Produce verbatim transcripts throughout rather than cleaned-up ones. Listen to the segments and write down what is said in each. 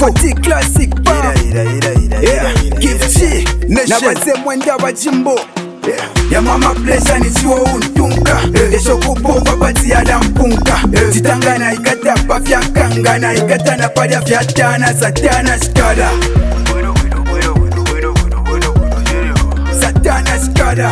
T classic pa yeah Gifty Nabaze mwenda bajimbo ya mama pleasure ni chiwo untunka Desho kupova bati ya lampunka Titangana ikatapa fyakangana Ikatana padia fyatana satana skada Satana skada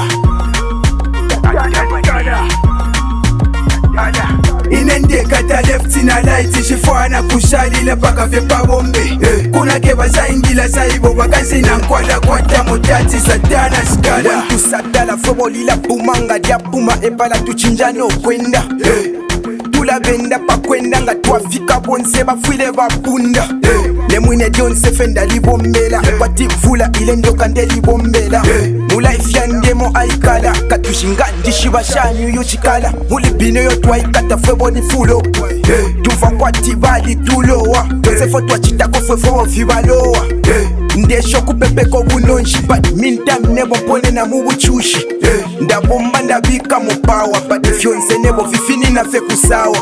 Inende kata left na light Shifwana kushalile paka fepa bombe Kuna keba sa ingila sa ibo Bakansi na nkwada kwa tamo tati satana skada Wentu satala fobo lila pumanga dia puma Epala tuchinja no kwenda Tula benda pa kwenda nga tuafika bonse bafuile babunda Lemwine jonse fenda libombela Pati vula ile ndokande libombela Mula ifyandemo aikala Katushinga ndishiba shanyu yuchikala Muli bine yotwa ikata fwebo ni fulo Tufa kwa tibali tulowa Tonse fotwa chitako fwefo vibalowa Ndesho kupepeko bunonshi But meantime nebo pone na mubuchushi Ndabomba ndabika mupawa But ifyonse nebo fifini na fe kusawa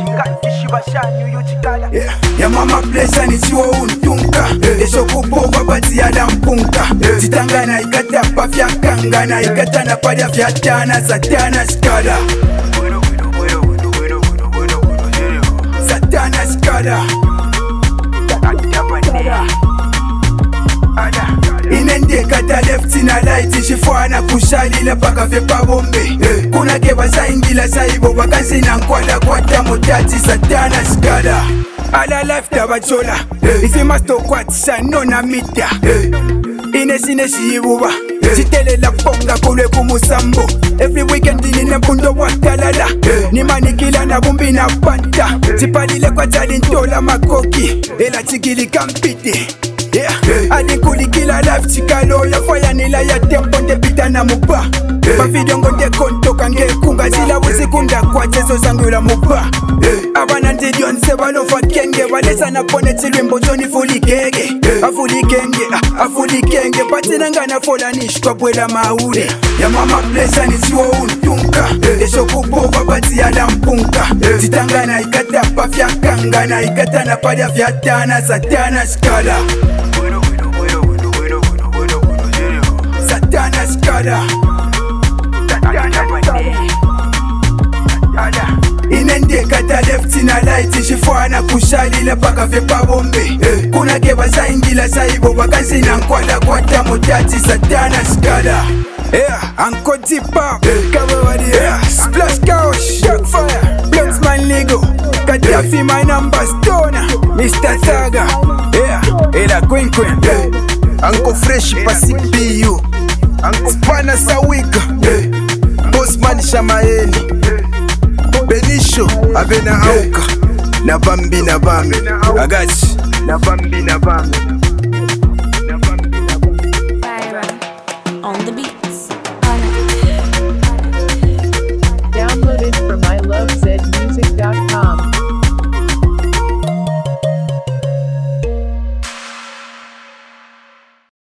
yeah. Ya mama pleasure ni chiwo untunka Desho kupova bati ya lampunka Titangana ikatapa fyakangana Ikatana padia fyatana satana skada Satana skada Inende kata left na light Shifwana kushalile paka fepa bombe Kuna keba sa ingila sa ibo Bakansi na nkwada kwa tamo tati satana skada Ala life tabachola Isi masto kwa tisa nona mita Inesi nesi ibuba Chitele la ponga kule kumusambo Every weekend nina mpundo watalala Nimani kila na bumbi na panta Chipalile kwa tali ntola makoki Ela chikili kampiti yeah. Adi kuli kila life chikalo ya faya nila ya tempo nde pita na mupa Bavideo ngonde konto kange kunga zila wezi kunda kwa chezo zangu la mupa Abana ndidio nse balofa kenge Walesa na pone tilwimbo joni fuli kenge Afuli kenge, afuli kenge Pati nangana fola nishkwa bwela maule ya mama pleasure ni chiwo untunka Desho kupova bati ya lampunka Titangana ikatapa fyakangana Ikatana padia fyatana satana skada Satana skada Inende kata left na light Shifwana kushalile paka fepa bombe Kuna keba sa ingila sa ibo Bakansi na nkwada kwa tamo tati satana skada yeah, Anko Dipa Kawe wadi yeah. Splash Chaos Shockfire Bluntsman Ligo Kadafi my number Stoner Mister Saga yeah. Ela Queen Queen yeah. Anko Fresh Pasi P U Anko Spana Sawika yeah. Bossman Shamaeni yeah. Benisho Abena Auka Na Bambi na Bambi Agachi Na Bambi na Bambi Byron on the beat.